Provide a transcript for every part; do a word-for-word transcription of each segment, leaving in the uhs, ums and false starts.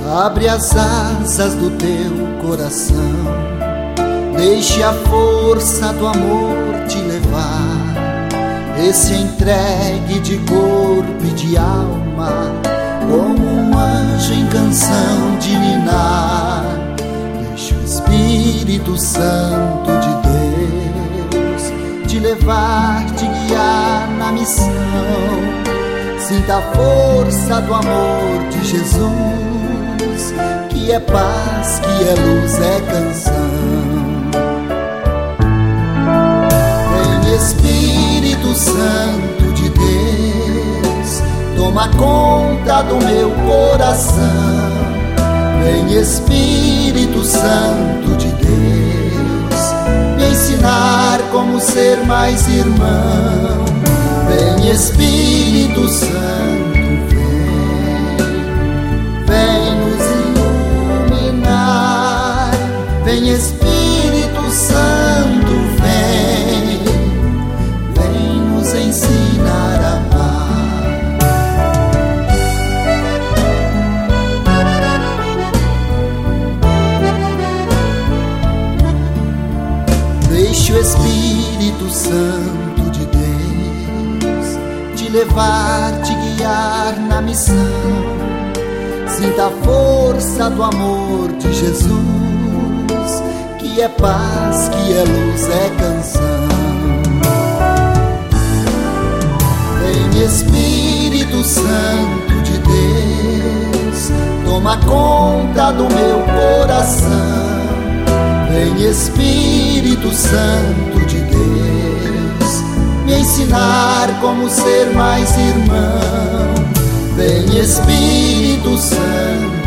Abre as asas do teu coração, deixe a força do amor te levar, e se entregue de corpo e de alma, como um anjo em canção de ninar. Deixe o Espírito Santo de Deus te levar, te guiar na missão. Sinta a força do amor de Jesus, que é paz, que é luz, é canção. Vem Espírito Santo de Deus, toma conta do meu coração. Vem Espírito Santo de Deus, me ensinar como ser mais irmão. Vem Espírito Santo, vem Espírito Santo, vem, vem nos ensinar a amar. Deixe o Espírito Santo de Deus te levar, te guiar na missão. Sinta a força do amor de Jesus, que é paz, que é luz, é canção. Vem Espírito Santo de Deus, toma conta do meu coração. Vem Espírito Santo de Deus, me ensinar como ser mais irmão. Vem Espírito Santo,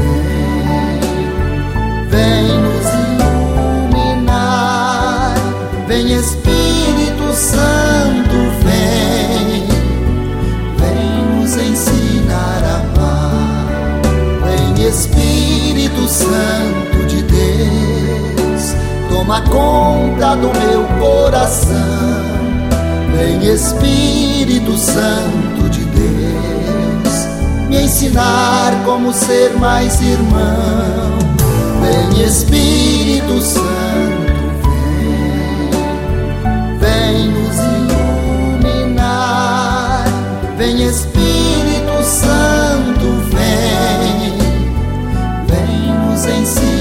vem, vem nos iluminar. Vem Espírito Santo, vem, vem nos ensinar a amar. Vem Espírito Santo de Deus, toma conta do meu coração. Vem Espírito Santo de Deus, me ensinar como ser mais irmão. Vem Espírito Santo, vem, vem nos iluminar. Vem Espírito Santo, vem, vem nos ensinar.